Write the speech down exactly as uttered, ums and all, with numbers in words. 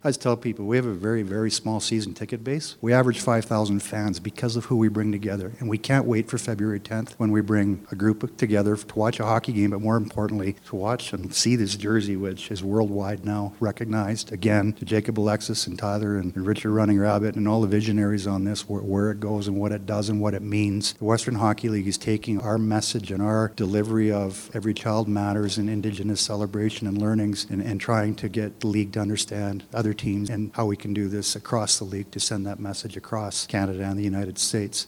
I just tell people we have a very, very small season ticket base. We average five thousand fans because of who we bring together. And we can't wait for February tenth when we bring a group together to watch a hockey game, but more importantly, to watch and see this jersey, which is worldwide now recognized. Again, to Jacob Alexis and Tyler and Richard Running Rabbit and all the visionaries on this, where, where it goes and what it does and what it means. The Western Hockey League is taking our message and our delivery of Every Child Matters and Indigenous celebration and learnings and, and trying to get the league to understand other teams and how we can do this across the league to send that message across Canada and the United States.